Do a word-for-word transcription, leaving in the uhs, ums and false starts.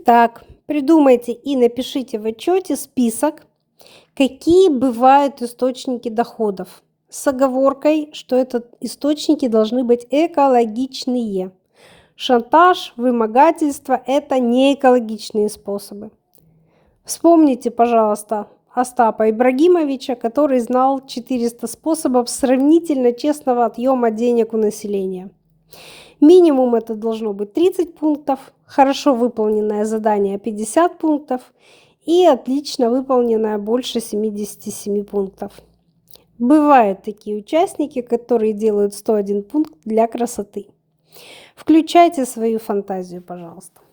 Итак, придумайте и напишите в отчете список, какие бывают источники доходов, с оговоркой, что это источники должны быть экологичные. Шантаж, вымогательство – это не экологичные способы. Вспомните, пожалуйста, Остапа Ибрагимовича, который знал четыреста способов сравнительно честного отъема денег у населения. Минимум это должно быть тридцать пунктов, хорошо выполненное задание пятьдесят пунктов и отлично выполненное больше семидесяти семи пунктов. Бывают такие участники, которые делают сто один пункт для красоты. Включайте свою фантазию, пожалуйста.